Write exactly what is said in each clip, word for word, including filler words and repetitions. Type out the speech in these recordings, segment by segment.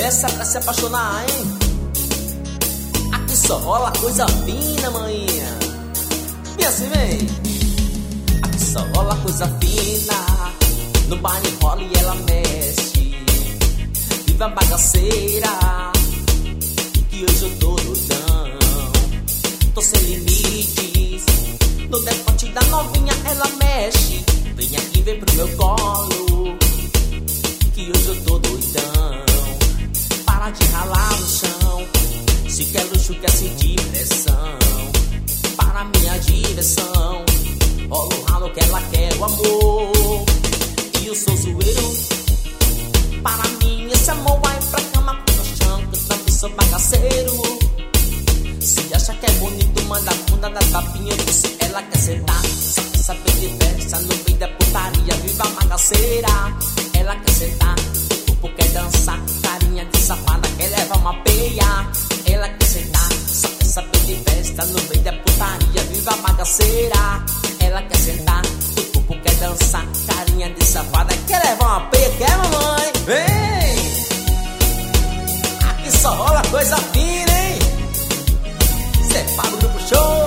Essa é pra se apaixonar, hein? Aqui só rola coisa fina, maninha. E assim vem. Aqui só rola coisa fina. No baile rola e ela mexe. Viva bagaceira, que hoje eu tô doidão. Tô sem limites. No decote da novinha ela mexe. Vem aqui, vem pro meu colo, que hoje eu tô doidão. Para de ralar no chão. Se quer luxo, quer sentir pressão. Para minha diversão. Rola o ralo que ela quer o amor. E eu sou zoeiro. Para mim esse amor vai pra cama, pro chão, que eu também sou bagaceiro. Se acha que é bonito, manda a bunda da tapinha. Se ela quer sentar, só quer saber de festa. No meio da putaria, viva a bagaceira. Ela quer sentar, o corpo quer dançar. Carinha de safada, quer levar uma peia. Ela quer sentar, só quer saber de festa. No meio da putaria, viva a bagaceira. Ela quer sentar, o corpo quer dançar. Carinha de safada, quer levar uma peia. Quer, mamãe? Vem! Aqui só rola coisa fina, hein? Cê para o grupo show.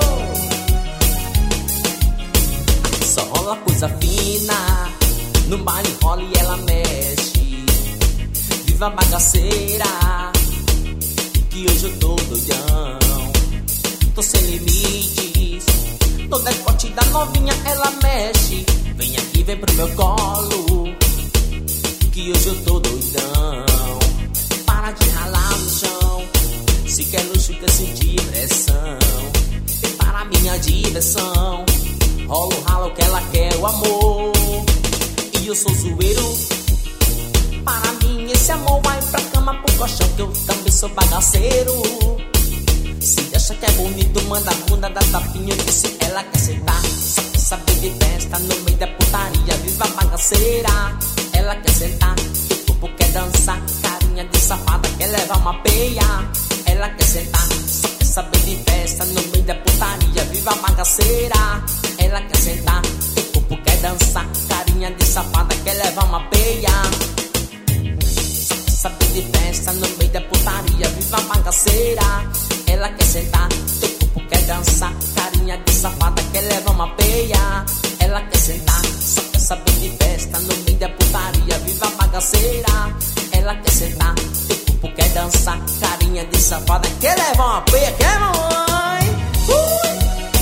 Aqui só rola coisa fina. No baile rola e ela mexe. Viva a bagaceira, que hoje eu tô doidão. Tô sem limites. No decote da novinha ela mexe. Vem aqui, vem pro meu colo, que hoje eu tô doidão. Para de ralar no chão. Se quer luxo, quer sentir pressão. E para minha diversão, rola o ralo que ela quer o amor. E eu sou zoeiro. Para mim esse amor vai pra cama, pro colchão, que eu também sou bagaceiro. Se acha que é bonito, manda a bunda da tapinha. Que se ela quer sentar, só quer saber de festa. No meio da putaria, viva a bagaceira. Ela quer sentar, o corpo quer dançar. Carinha de safada, quer levar uma peia. Ela quer sentar, só quer saber de festa. No meio da putaria, viva a bagaceira. Ela quer sentar, o corpo quer dançar. Carinha de safada, quer levar uma peia. Só quer saber de festa. No meio da putaria, viva a bagaceira. Ela quer sentar, teu corpo quer dançar. Carinha de safada, quer levar uma peia. Ela quer sentar, só quer saber de festa. No meio da putaria, viva a bagaceira. Ela quer sentar, teu corpo quer dançar. Carinha de safada, quer levar uma peia. Quer, mamãe? Ui!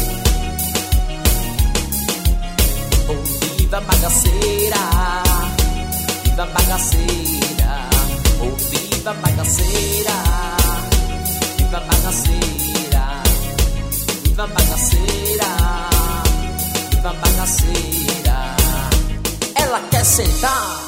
Oh, viva a bagaceira, viva a bagaceira. Oh, viva a bagaceira, viva a bagaceira, viva a bagaceira, viva a bagaceira. Ela quer sentar,